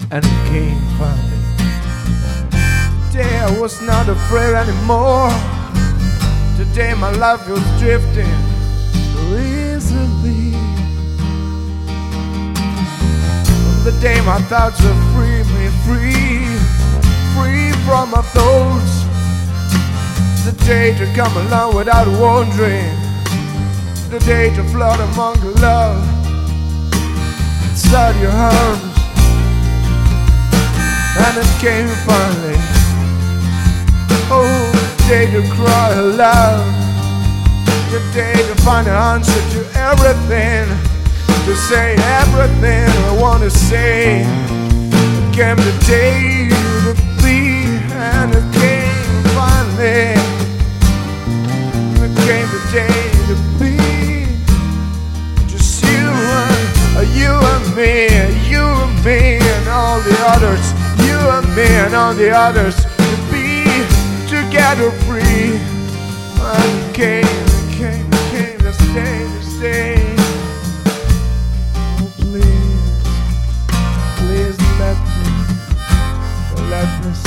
and it came finally. Today I was not afraid anymore. Today my life was drifting so easily. From the day my thoughts were free, me free from my thoughts. The day to come along without wandering. The day to float among the love inside your arms. And it came finally. Oh, the day to cry aloud. The day to find an answer to everything. To say everything I want to say. It came the day to be. And it came finally. It came the day to be. Just you and me and all the others. You and me and all the others. To be together free. And it came to stay. Oh please let me